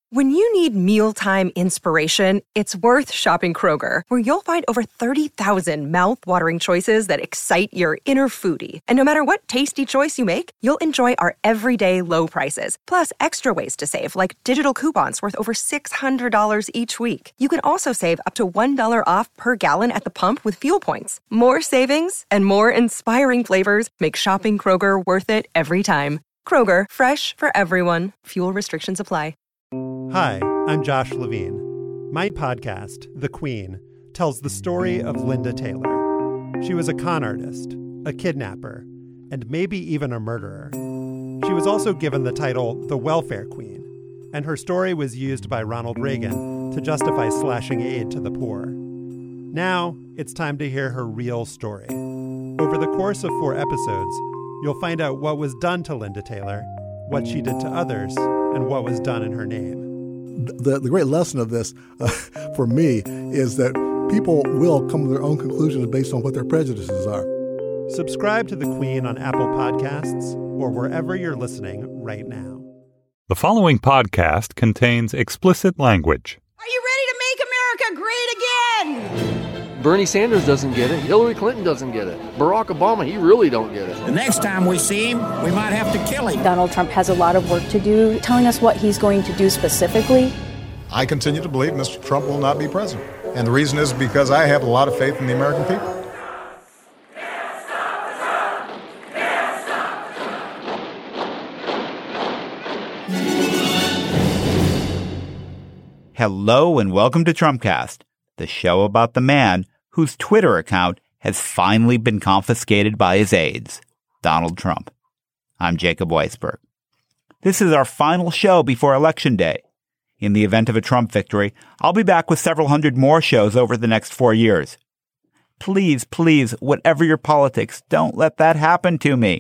When you need mealtime inspiration, it's worth shopping Kroger, where you'll find over 30,000 mouth-watering choices that excite your inner foodie. And no matter what tasty choice you make, you'll enjoy our everyday low prices, plus extra ways to save, like digital coupons worth over $600 each week. You can also save up to $1 off per gallon at the pump with fuel points. More savings and more inspiring flavors make shopping Kroger worth it every time. Kroger, fresh for everyone. Fuel restrictions apply. Hi, I'm Josh Levine. My podcast, The Queen, tells the story of Linda Taylor. She was a con artist, a kidnapper, and maybe even a murderer. She was also given the title the Welfare Queen, and her story was used by Ronald Reagan to justify slashing aid to the poor. Now, it's time to hear her real story. Over the course of 4 episodes, you'll find out what was done to Linda Taylor, what she did to others, and what was done in her name. The great lesson of this, for me, is that people will come to their own conclusions based on what their prejudices are. Subscribe to The Queen on Apple Podcasts or wherever you're listening right now. The following podcast contains explicit language. Are you ready to make America great again? Bernie Sanders doesn't get it. Hillary Clinton doesn't get it. Barack Obama, he really don't get it. The next time we see him, we might have to kill him. Donald Trump has a lot of work to do, telling us what he's going to do specifically. I continue to believe Mr. Trump will not be president. And the reason is because I have a lot of faith in the American people. Hello and welcome to Trumpcast, the show about the man whose Twitter account has finally been confiscated by his aides, Donald Trump. I'm Jacob Weisberg. This is our final show before Election Day. In the event of a Trump victory, I'll be back with several hundred more shows over the next 4 years. Please, whatever your politics, don't let that happen to me.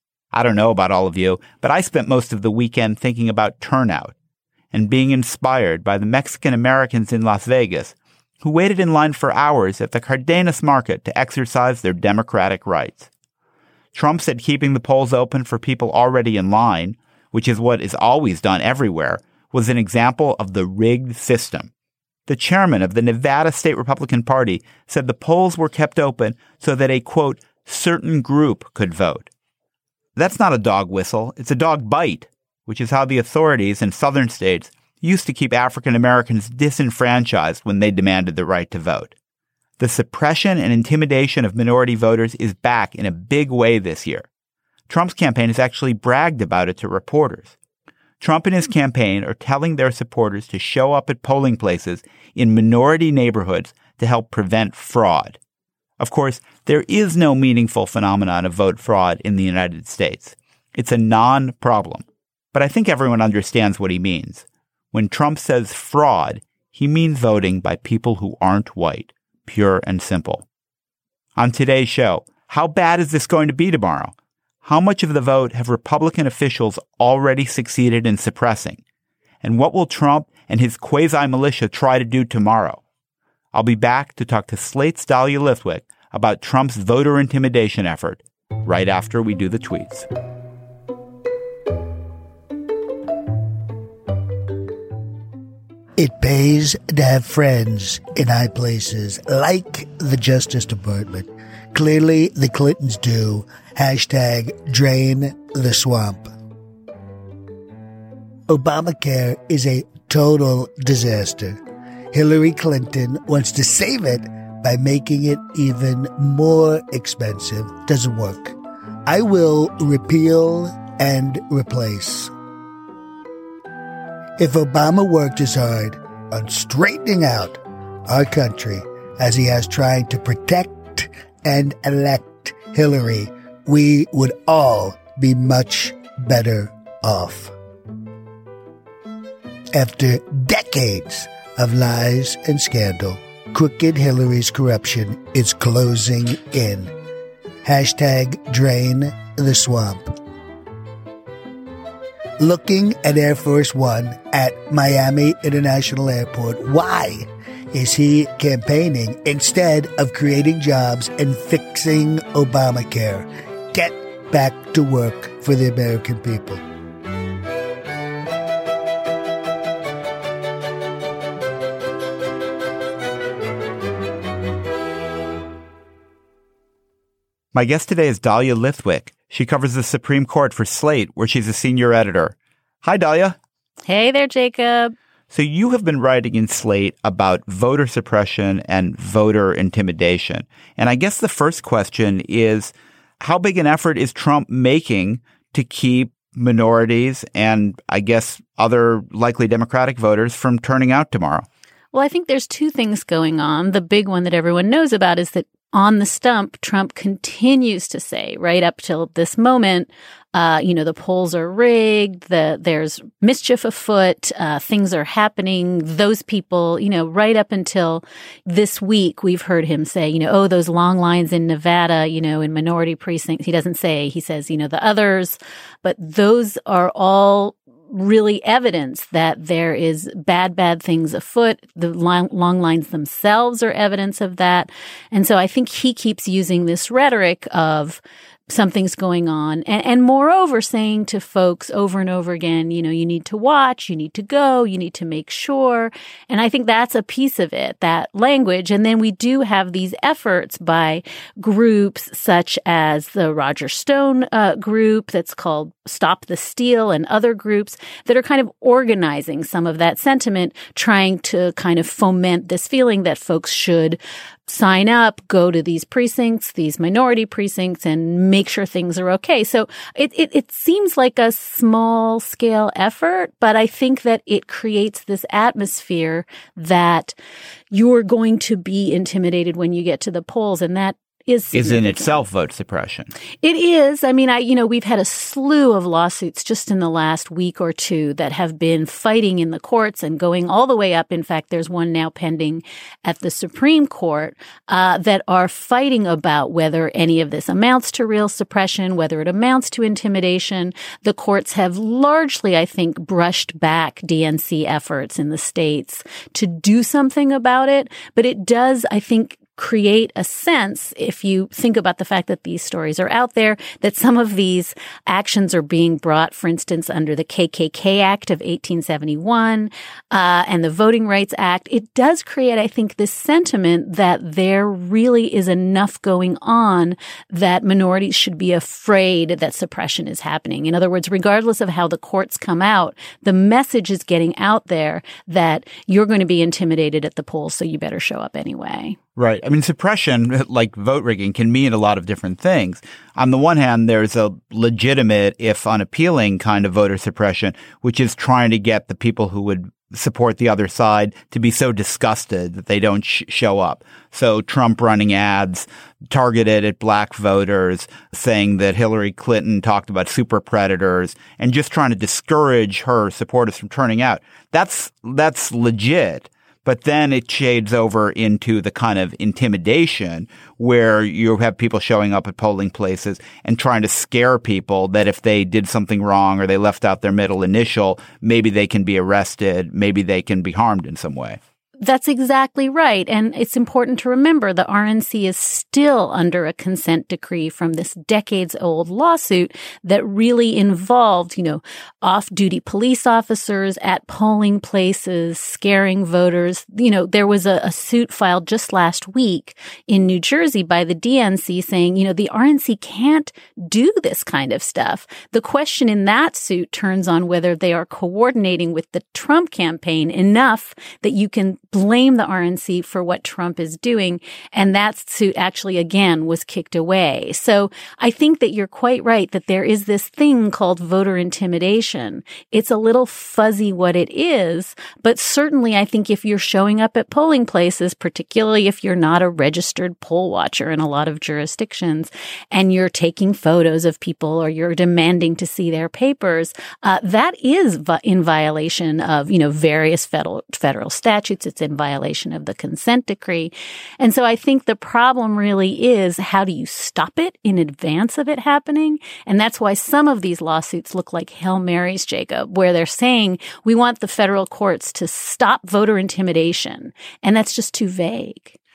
I don't know about all of you, but I spent most of the weekend thinking about turnout and being inspired by the Mexican Americans in Las Vegas who waited in line for hours at the Cardenas Market to exercise their democratic rights. Trump said keeping the polls open for people already in line, which is what is always done everywhere, was an example of the rigged system. The chairman of the Nevada State Republican Party said the polls were kept open so that a, quote, certain group could vote. That's not a dog whistle, it's a dog bite, which is how the authorities in southern states used to keep African Americans disenfranchised when they demanded the right to vote. The suppression and intimidation of minority voters is back in a big way this year. Trump's campaign has actually bragged about it to reporters. Trump and his campaign are telling their supporters to show up at polling places in minority neighborhoods to help prevent fraud. Of course, there is no meaningful phenomenon of vote fraud in the United States. It's a non-problem. But I think everyone understands what he means. When Trump says fraud, he means voting by people who aren't white, pure and simple. On today's show, how bad is this going to be tomorrow? How much of the vote have Republican officials already succeeded in suppressing? And what will Trump and his quasi-militia try to do tomorrow? I'll be back to talk to Slate's Dahlia Lithwick about Trump's voter intimidation effort right after we do the tweets. It pays to have friends in high places, like the Justice Department. Clearly, the Clintons do. #drain the swamp. Obamacare is a total disaster. Hillary Clinton wants to save it by making it even more expensive. Doesn't work. I will repeal and replace. If Obama worked as hard on straightening out our country as he has trying to protect and elect Hillary, we would all be much better off. After decades of lies and scandal, crooked Hillary's corruption is closing in. #drain the swamp. Looking at Air Force One at Miami International Airport, why is he campaigning instead of creating jobs and fixing Obamacare? Get back to work for the American people. My guest today is Dahlia Lithwick. She covers the Supreme Court for Slate, where she's a senior editor. Hi, Dahlia. Hey there, Jacob. So you have been writing in Slate about voter suppression and voter intimidation. And I guess the first question is, how big an effort is Trump making to keep minorities and, I guess, other likely Democratic voters from turning out tomorrow? Well, I think there's two things going on. The big one that everyone knows about is that on the stump, Trump continues to say right up till this moment, the polls are rigged, there's mischief afoot, things are happening. Those people, right up until this week, we've heard him say, those long lines in Nevada, in minority precincts. He doesn't say, he says, the others, but those are all really evidence that there is bad things afoot. The long lines themselves are evidence of that. And so I think he keeps using this rhetoric of something's going on. And moreover, saying to folks over and over again, you need to watch, you need to go, you need to make sure. And I think that's a piece of it, that language. And then we do have these efforts by groups such as the Roger Stone group that's called Stop the Steal, and other groups that are kind of organizing some of that sentiment, trying to kind of foment this feeling that folks should sign up, go to these precincts, these minority precincts, and make sure things are okay. So it seems like a small scale effort, but I think that it creates this atmosphere that you're going to be intimidated when you get to the polls, and that is in itself vote suppression. It is. I mean, we've had a slew of lawsuits just in the last week or two that have been fighting in the courts and going all the way up. In fact, there's one now pending at the Supreme Court that are fighting about whether any of this amounts to real suppression, whether it amounts to intimidation. The courts have largely, I think, brushed back DNC efforts in the states to do something about it. But it does, I think, create a sense, if you think about the fact that these stories are out there, that some of these actions are being brought, for instance, under the KKK Act of 1871 and the Voting Rights Act. It does create, I think, this sentiment that there really is enough going on that minorities should be afraid that suppression is happening. In other words, regardless of how the courts come out, the message is getting out there that you're going to be intimidated at the polls, so you better show up anyway. Right. I mean, suppression, like vote rigging, can mean a lot of different things. On the one hand, there's a legitimate, if unappealing, kind of voter suppression, which is trying to get the people who would support the other side to be so disgusted that they don't show up. So Trump running ads targeted at black voters, saying that Hillary Clinton talked about super predators, and just trying to discourage her supporters from turning out. That's legit. But then it shades over into the kind of intimidation where you have people showing up at polling places and trying to scare people that if they did something wrong or they left out their middle initial, maybe they can be arrested, maybe they can be harmed in some way. That's exactly right. And it's important to remember the RNC is still under a consent decree from this decades-old lawsuit that really involved, off-duty police officers at polling places, scaring voters. There was a suit filed just last week in New Jersey by the DNC saying, the RNC can't do this kind of stuff. The question in that suit turns on whether they are coordinating with the Trump campaign enough that you can blame the RNC for what Trump is doing. And that suit actually, again, was kicked away. So I think that you're quite right that there is this thing called voter intimidation. It's a little fuzzy what it is, but certainly I think if you're showing up at polling places, particularly if you're not a registered poll watcher in a lot of jurisdictions, and you're taking photos of people or you're demanding to see their papers, that is in violation of, various federal statutes. It's in violation of the consent decree. And so I think the problem really is, how do you stop it in advance of it happening? And that's why some of these lawsuits look like Hail Marys, Jacob, where they're saying we want the federal courts to stop voter intimidation. And that's just too vague.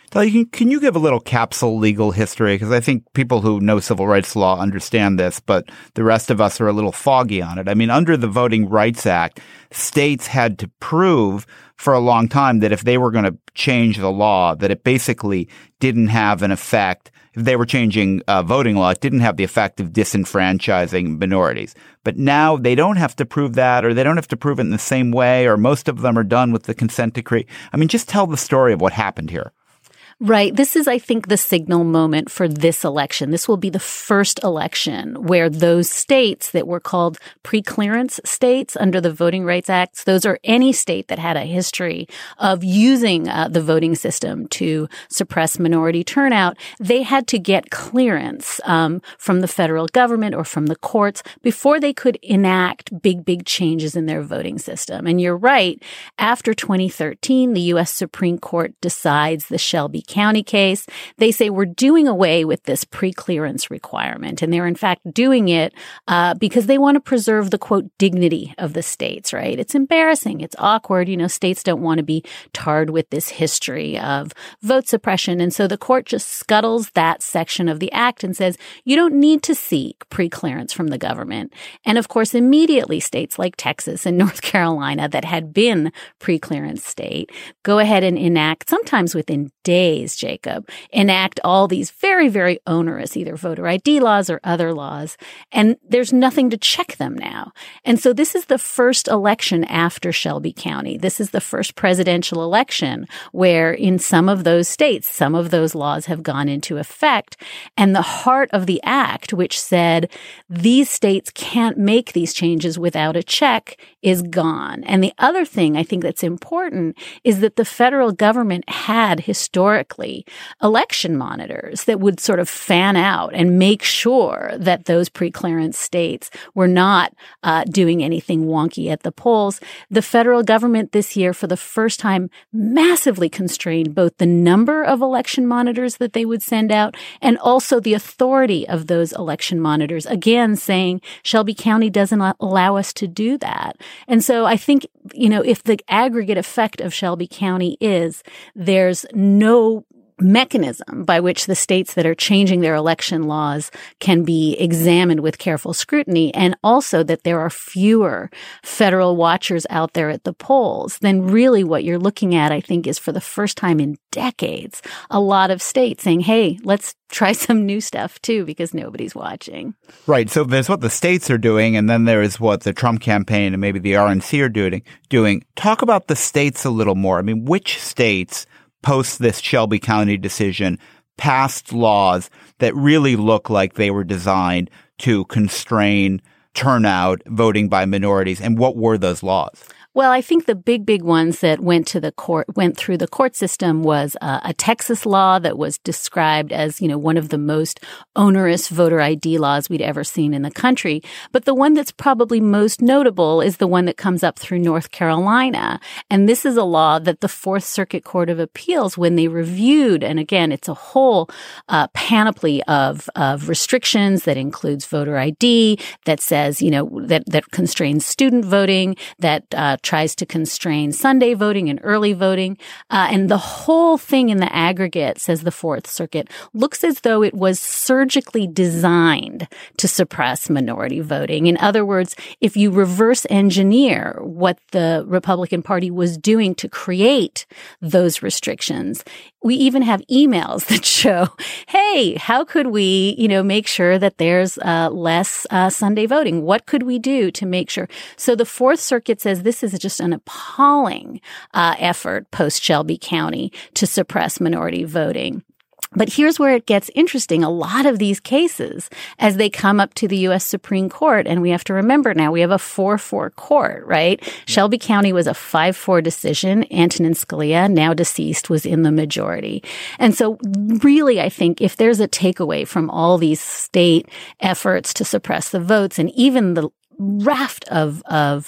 Can you give a little capsule legal history? Because I think people who know civil rights law understand this, but the rest of us are a little foggy on it. I mean, under the Voting Rights Act, states had to prove for a long time that if they were going to change the law, that it basically didn't have an effect. If they were changing voting law, it didn't have the effect of disenfranchising minorities. But now they don't have to prove that, or they don't have to prove it in the same way, or most of them are done with the consent decree. I mean, just tell the story of what happened here. Right. This is, I think, the signal moment for this election. This will be the first election where those states that were called pre-clearance states under the Voting Rights Act, those are any state that had a history of using the voting system to suppress minority turnout. They had to get clearance from the federal government or from the courts before they could enact big changes in their voting system. And you're right. After 2013, the U.S. Supreme Court decides the Shelby County case. They say we're doing away with this pre-clearance requirement. And they're in fact doing it because they want to preserve the, quote, dignity of the states, right? It's embarrassing. It's awkward. States don't want to be tarred with this history of vote suppression. And so the court just scuttles that section of the act and says, you don't need to seek pre-clearance from the government. And of course, immediately states like Texas and North Carolina that had been pre-clearance state go ahead and enact, sometimes within days, Jacob, enact all these very, very onerous either voter ID laws or other laws. And there's nothing to check them now. And so this is the first election after Shelby County. This is the first presidential election where in some of those states, some of those laws have gone into effect. And the heart of the act, which said these states can't make these changes without a check, is gone. And the other thing I think that's important is that the federal government had historically election monitors that would sort of fan out and make sure that those pre-clearance states were not doing anything wonky at the polls. The federal government this year, for the first time, massively constrained both the number of election monitors that they would send out and also the authority of those election monitors, again, saying Shelby County doesn't allow us to do that. And so I think, if the aggregate effect of Shelby County is there's no mechanism by which the states that are changing their election laws can be examined with careful scrutiny, and also that there are fewer federal watchers out there at the polls, then really what you're looking at, I think, is for the first time in decades, a lot of states saying, hey, let's try some new stuff too, because nobody's watching. Right. So there's what the states are doing, and then there's what the Trump campaign and maybe the RNC are doing. Talk about the states a little more. I mean, which states post this Shelby County decision passed laws that really look like they were designed to constrain turnout, voting by minorities, and what were those laws? Well, I think the big ones that went through the court system was a Texas law that was described as, one of the most onerous voter ID laws we'd ever seen in the country. But the one that's probably most notable is the one that comes up through North Carolina. And this is a law that the Fourth Circuit Court of Appeals, when they reviewed, and again, it's a whole panoply of restrictions that includes voter ID, that says, that constrains student voting, that tries to constrain Sunday voting and early voting. And the whole thing in the aggregate, says the Fourth Circuit, looks as though it was surgically designed to suppress minority voting. In other words, if you reverse engineer what the Republican Party was doing to create those restrictions, we even have emails that show, hey, how could we, make sure that there's less Sunday voting? What could we do to make sure? So the Fourth Circuit says this is just an appalling effort post Shelby County to suppress minority voting. But here's where it gets interesting. A lot of these cases, as they come up to the U.S. Supreme Court, and we have to remember now we have a 4-4 court, right? Shelby County was a 5-4 decision. Antonin Scalia, now deceased, was in the majority. And so really, I think if there's a takeaway from all these state efforts to suppress the votes, and even the raft of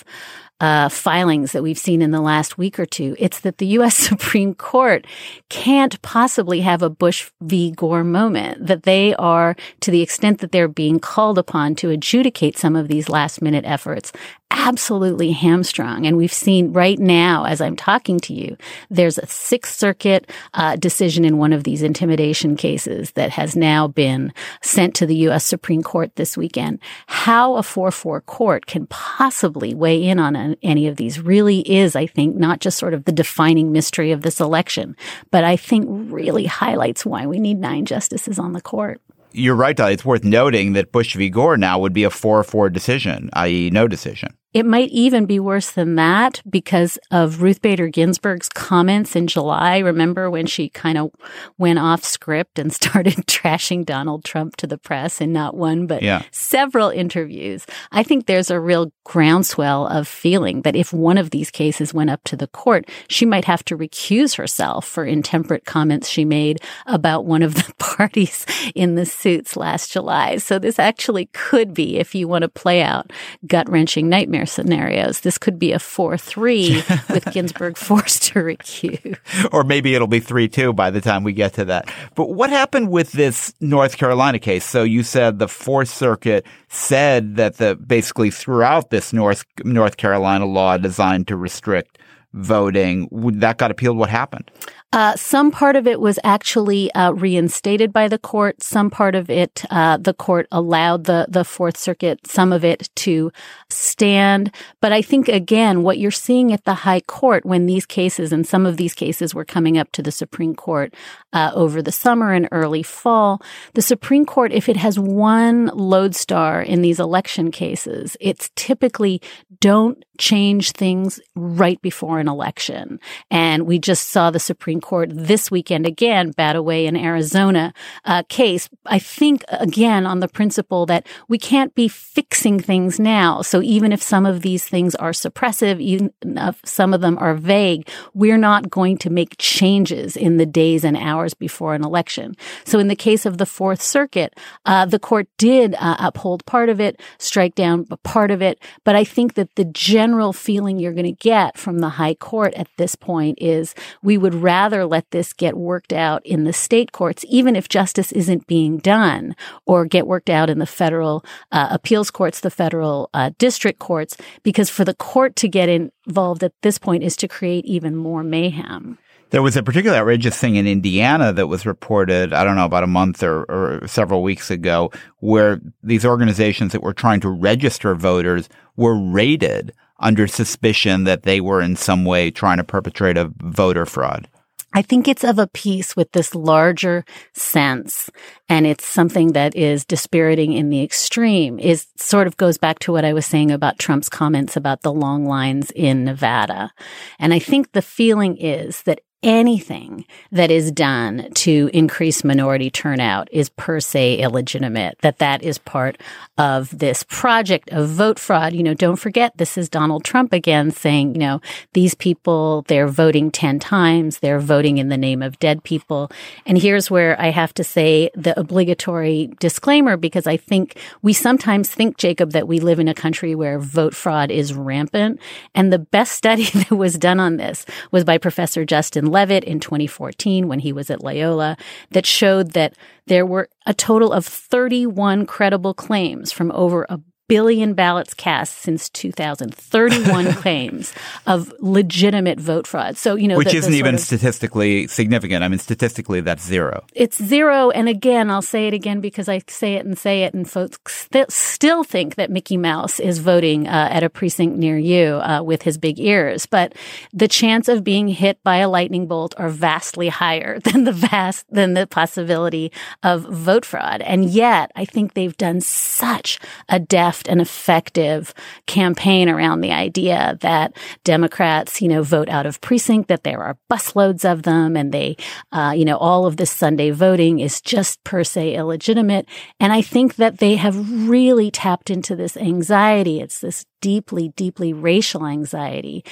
filings that we've seen in the last week or two, it's that the U.S. Supreme Court can't possibly have a Bush v. Gore moment, that they are, to the extent that they're being called upon to adjudicate some of these last-minute efforts, absolutely hamstrung. And we've seen right now, as I'm talking to you, there's a Sixth Circuit decision in one of these intimidation cases that has now been sent to the U.S. Supreme Court this weekend. How a 4-4 court can possibly weigh in on any of these really is, I think, not just sort of the defining mystery of this election, but I think really highlights why we need 9 justices on the court. You're right, Dolly. It's worth noting that Bush v. Gore now would be a 4-4 decision, i.e. no decision. It might even be worse than that because of Ruth Bader Ginsburg's comments in July. Remember when she kind of went off script and started trashing Donald Trump to the press in not one, but several interviews? I think there's a real groundswell of feeling that if one of these cases went up to the court, she might have to recuse herself for intemperate comments she made about one of the parties in the suits last July. So this actually could be, if you want to play out gut-wrenching nightmare scenarios, this could be a 4-3 with Ginsburg forced to recuse. Or maybe it'll be 3-2 by the time we get to that. But what happened with this North Carolina case? So you said the Fourth Circuit said that basically throughout this North Carolina law designed to restrict voting, that got appealed. What happened? Some part of it was actually reinstated by the court. Some part of it, the court allowed the Fourth Circuit, some of it to stand. But I think, again, what you're seeing at the High Court when these cases, and some of these cases were coming up to the Supreme Court over the summer and early fall, the Supreme Court, if it has one lodestar in these election cases, it's typically don't change things right before an election. And we just saw the Supreme Court this weekend again bat away an Arizona case. I think, again, on the principle that we can't be fixing things now. So even if some of these things are suppressive, even if some of them are vague, we're not going to make changes in the days and hours before an election. So in the case of the Fourth Circuit, the court did uphold part of it, strike down part of it. But I think that the general feeling you're going to get from the High Court at this point is we would rather let this get worked out in the state courts, even if justice isn't being done, or get worked out in the federal appeals courts, the federal district courts, because for the court to get involved at this point is to create even more mayhem. There was a particularly outrageous thing in Indiana that was reported, I don't know, about a month or several weeks ago, where these organizations that were trying to register voters were raided under suspicion that they were in some way trying to perpetrate a voter fraud. I think it's of a piece with this larger sense, and it's something that is dispiriting in the extreme. Is sort of goes back to what I was saying about Trump's comments about the long lines in Nevada. And I think the feeling is that anything that is done to increase minority turnout is per se illegitimate, that is part of this project of vote fraud. You know, don't forget, this is Donald Trump again saying, you know, these people, they're voting 10 times, they're voting in the name of dead people. And here's where I have to say the obligatory disclaimer, because I think we sometimes think, Jacob, that we live in a country where vote fraud is rampant. And the best study that was done on this was by Professor Justin Levitt in 2014 when he was at Loyola, that showed that there were a total of 31 credible claims from over 1 billion ballots cast since 2000, 31 claims of legitimate vote fraud. So, you know, which isn't even statistically significant. I mean, statistically, that's zero. It's zero. And again, I'll say it again because I say it, and folks still think that Mickey Mouse is voting at a precinct near you with his big ears. But the chance of being hit by a lightning bolt are vastly higher than the possibility of vote fraud. And yet, I think they've done such a deft and effective campaign around the idea that Democrats, you know, vote out of precinct, that there are busloads of them, and they, you know, all of this Sunday voting is just per se illegitimate. And I think that they have really tapped into this anxiety. It's this deeply, deeply racial anxiety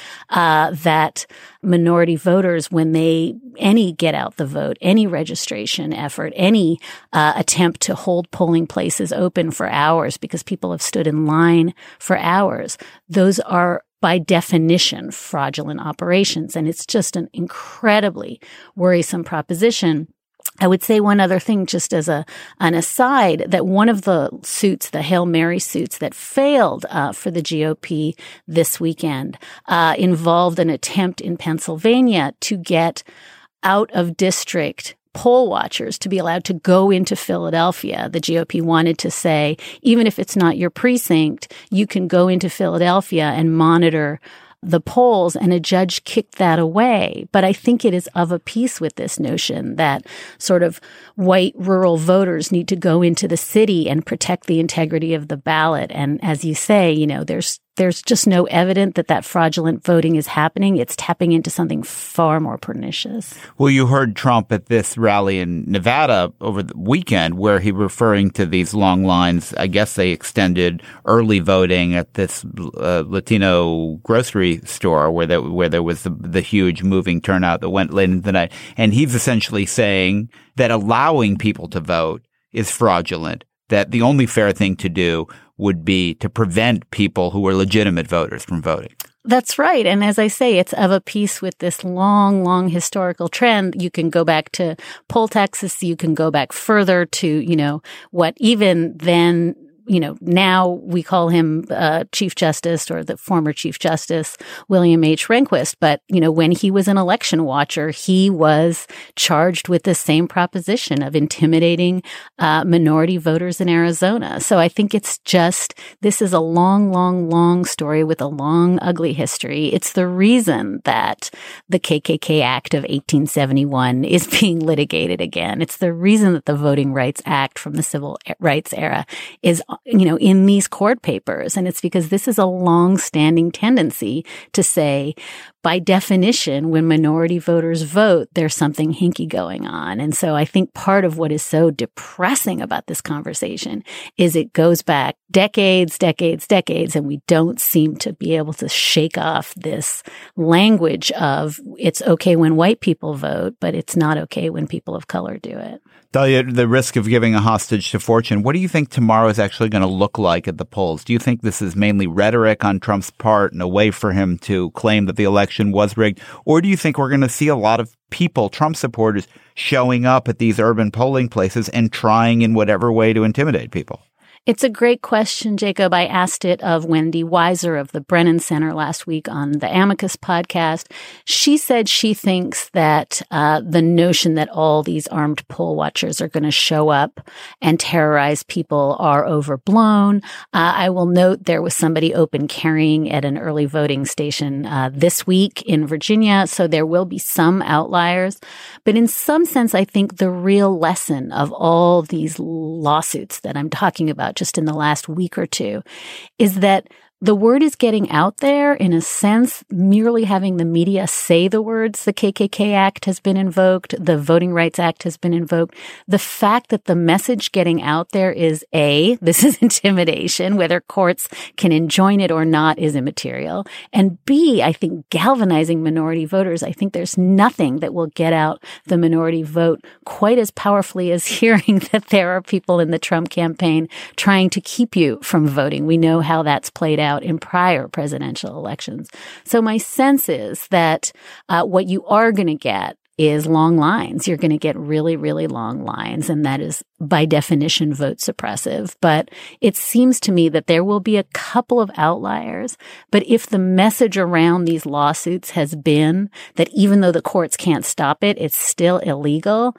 that minority voters, when any get out the vote, any registration effort, any attempt to hold polling places open for hours because people have stood in line for hours, those are by definition fraudulent operations. And it's just an incredibly worrisome proposition. I would say one other thing, just as an aside, that one of the suits, the Hail Mary suits that failed for the GOP this weekend, involved an attempt in Pennsylvania to get out of district poll watchers to be allowed to go into Philadelphia. The GOP wanted to say, even if it's not your precinct, you can go into Philadelphia and monitor the polls, and a judge kicked that away. But I think it is of a piece with this notion that sort of white rural voters need to go into the city and protect the integrity of the ballot. And as you say, there's just no evidence that fraudulent voting is happening. It's tapping into something far more pernicious. Well, you heard Trump at this rally in Nevada over the weekend where he referring to these long lines. I guess they extended early voting at this Latino grocery store where there was the huge moving turnout that went late into the night. And he's essentially saying that allowing people to vote is fraudulent, that the only fair thing to do would be to prevent people who are legitimate voters from voting. That's right. And as I say, it's of a piece with this long, long historical trend. You can go back to poll taxes. You can go back further to, what even then, now we call him Chief Justice, or the former Chief Justice, William H. Rehnquist. But, when he was an election watcher, he was charged with the same proposition of intimidating minority voters in Arizona. So I think this is a long, long, long story with a long, ugly history. It's the reason that the KKK Act of 1871 is being litigated again. It's the reason that the Voting Rights Act from the Civil Rights era is in these court papers. And it's because this is a long-standing tendency to say, by definition, when minority voters vote, there's something hinky going on. And so I think part of what is so depressing about this conversation is it goes back decades, and we don't seem to be able to shake off this language of it's okay when white people vote, but it's not okay when people of color do it. Dahlia, the risk of giving a hostage to fortune, what do you think tomorrow is actually going to look like at the polls? Do you think this is mainly rhetoric on Trump's part and a way for him to claim that the election was rigged? Or do you think we're going to see a lot of people, Trump supporters, showing up at these urban polling places and trying in whatever way to intimidate people? It's a great question, Jacob. I asked it of Wendy Weiser of the Brennan Center last week on the Amicus podcast. She said she thinks that the notion that all these armed poll watchers are going to show up and terrorize people are overblown. I will note there was somebody open carrying at an early voting station this week in Virginia, so there will be some outliers. But in some sense, I think the real lesson of all these lawsuits that I'm talking about just in the last week or two is that the word is getting out there. In a sense, merely having the media say the words, the KKK Act has been invoked, the Voting Rights Act has been invoked. The fact that the message getting out there is A, this is intimidation, whether courts can enjoin it or not is immaterial. And B, I think galvanizing minority voters. I think there's nothing that will get out the minority vote quite as powerfully as hearing that there are people in the Trump campaign trying to keep you from voting. We know how that's played out in prior presidential elections. So my sense is that what you are going to get is long lines. You're going to get really, really long lines, and that is by definition vote suppressive. But it seems to me that there will be a couple of outliers. But if the message around these lawsuits has been that even though the courts can't stop it, it's still illegal,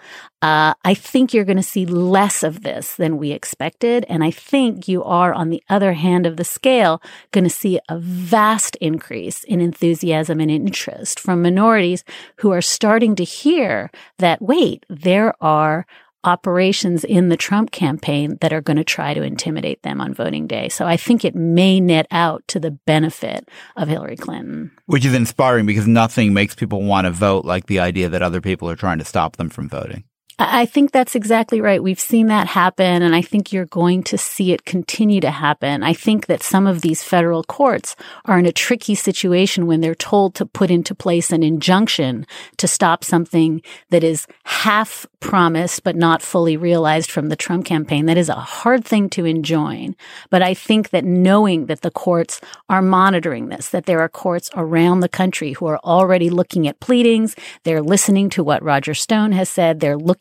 I think you're going to see less of this than we expected. And I think you are, on the other hand of the scale, going to see a vast increase in enthusiasm and interest from minorities who are starting to hear that, wait, there are operations in the Trump campaign that are going to try to intimidate them on voting day. So I think it may net out to the benefit of Hillary Clinton. Which is inspiring because nothing makes people want to vote like the idea that other people are trying to stop them from voting. I think that's exactly right. We've seen that happen, and I think you're going to see it continue to happen. I think that some of these federal courts are in a tricky situation when they're told to put into place an injunction to stop something that is half promised but not fully realized from the Trump campaign. That is a hard thing to enjoin. But I think that knowing that the courts are monitoring this, that there are courts around the country who are already looking at pleadings, they're listening to what Roger Stone has said, they're looking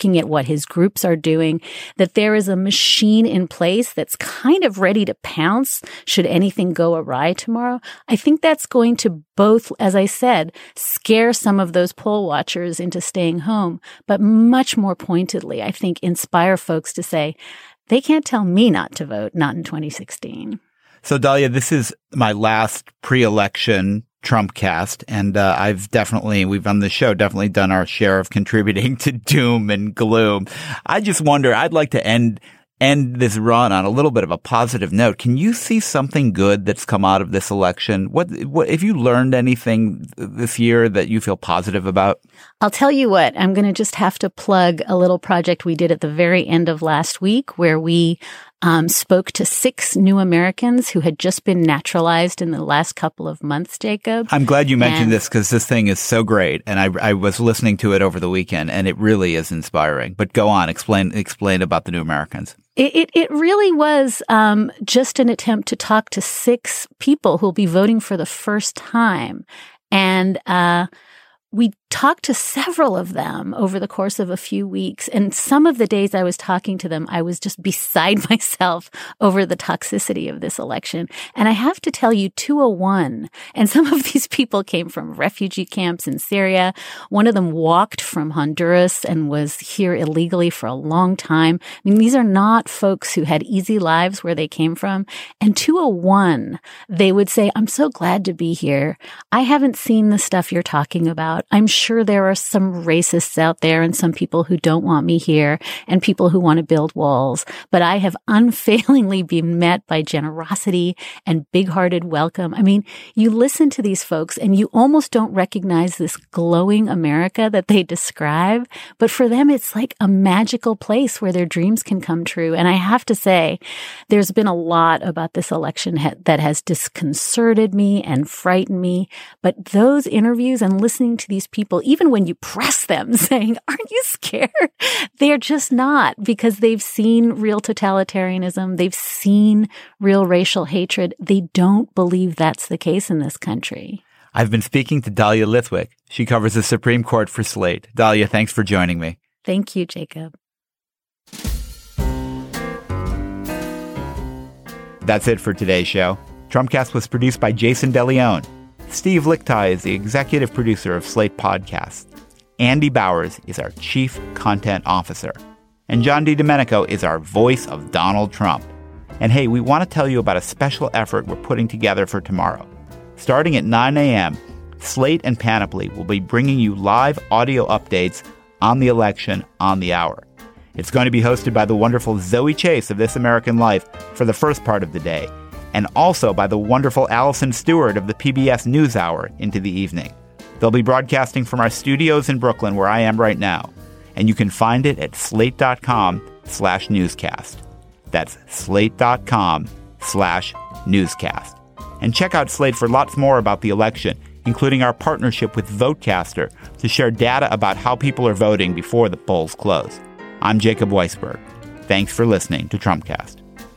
looking at what his groups are doing, that there is a machine in place that's kind of ready to pounce should anything go awry tomorrow. I think that's going to both, as I said, scare some of those poll watchers into staying home, but much more pointedly, I think, inspire folks to say, they can't tell me not to vote, not in 2016. So, Dahlia, this is my last pre-election Trumpcast, and we've on the show definitely done our share of contributing to doom and gloom. I just wonder, I'd like to end this run on a little bit of a positive note. Can you see something good that's come out of this election? What have you learned anything this year that you feel positive about? I'll tell you what, I'm going to just have to plug a little project we did at the very end of last week where we spoke to 6 new Americans who had just been naturalized in the last couple of months, Jacob. I'm glad you mentioned this because this thing is so great. And I was listening to it over the weekend and it really is inspiring. But go on, explain about the new Americans. It really was just an attempt to talk to 6 people who'll be voting for the first time. And we talked to several of them over the course of a few weeks. And some of the days I was talking to them, I was just beside myself over the toxicity of this election. And I have to tell you, 201, and some of these people came from refugee camps in Syria. One of them walked from Honduras and was here illegally for a long time. I mean, these are not folks who had easy lives where they came from. And 201, they would say, I'm so glad to be here. I haven't seen the stuff you're talking about. I'm sure there are some racists out there and some people who don't want me here and people who want to build walls. But I have unfailingly been met by generosity and big-hearted welcome. I mean, you listen to these folks and you almost don't recognize this glowing America that they describe. But for them, it's like a magical place where their dreams can come true. And I have to say, there's been a lot about this election that has disconcerted me and frightened me. But those interviews and listening to these people, even when you press them saying, aren't you scared? They're just not, because they've seen real totalitarianism. They've seen real racial hatred. They don't believe that's the case in this country. I've been speaking to Dahlia Lithwick. She covers the Supreme Court for Slate. Dahlia, thanks for joining me. Thank you, Jacob. That's it for today's show. Trumpcast was produced by Jason DeLeon. Steve Lichtai is the executive producer of Slate Podcasts. Andy Bowers is our chief content officer. And John DiDomenico is our voice of Donald Trump. And hey, we want to tell you about a special effort we're putting together for tomorrow. Starting at 9 a.m., Slate and Panoply will be bringing you live audio updates on the election on the hour. It's going to be hosted by the wonderful Zoe Chase of This American Life for the first part of the day, and also by the wonderful Allison Stewart of the PBS NewsHour into the evening. They'll be broadcasting from our studios in Brooklyn, where I am right now, and you can find it at slate.com/newscast. That's slate.com/newscast. And check out Slate for lots more about the election, including our partnership with Votecaster to share data about how people are voting before the polls close. I'm Jacob Weisberg. Thanks for listening to Trumpcast.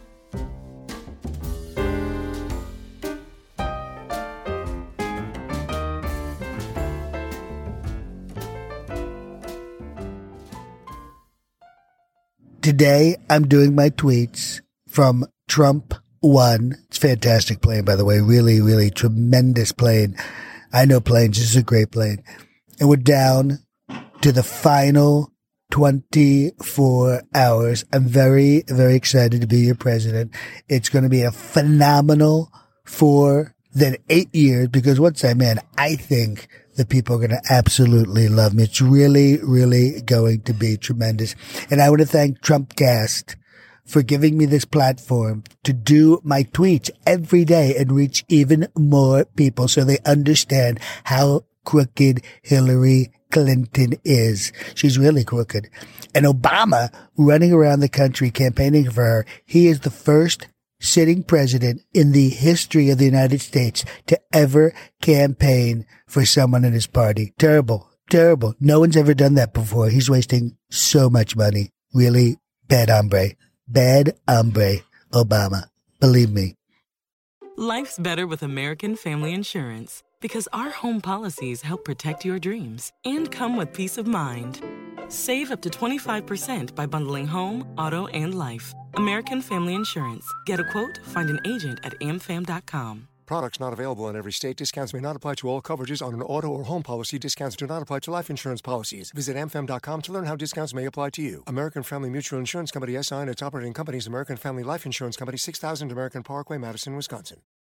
Today, I'm doing my tweets from Trump 1. It's a fantastic plane, by the way. Really, really tremendous plane. I know planes. This is a great plane. And we're down to the final 24 hours. I'm very, very excited to be your president. It's going to be a phenomenal 4 then 8 years, because once I'm in, I think the people are going to absolutely love me. It's really, really going to be tremendous. And I want to thank Trumpcast for giving me this platform to do my tweets every day and reach even more people so they understand how crooked Hillary Clinton is. She's really crooked. And Obama running around the country campaigning for her. He is the first sitting president in the history of the United States to ever campaign for someone in his party. Terrible, terrible. No one's ever done that before. He's wasting so much money. Really bad hombre. Bad hombre, Obama. Believe me. Life's better with American Family Insurance because our home policies help protect your dreams and come with peace of mind. Save up to 25% by bundling home, auto, and life. American Family Insurance. Get a quote, find an agent at amfam.com. Products not available in every state. Discounts may not apply to all coverages on an auto or home policy. Discounts do not apply to life insurance policies. Visit amfam.com to learn how discounts may apply to you. American Family Mutual Insurance Company, SI, and its operating companies, American Family Life Insurance Company, 6000 American Parkway, Madison, Wisconsin.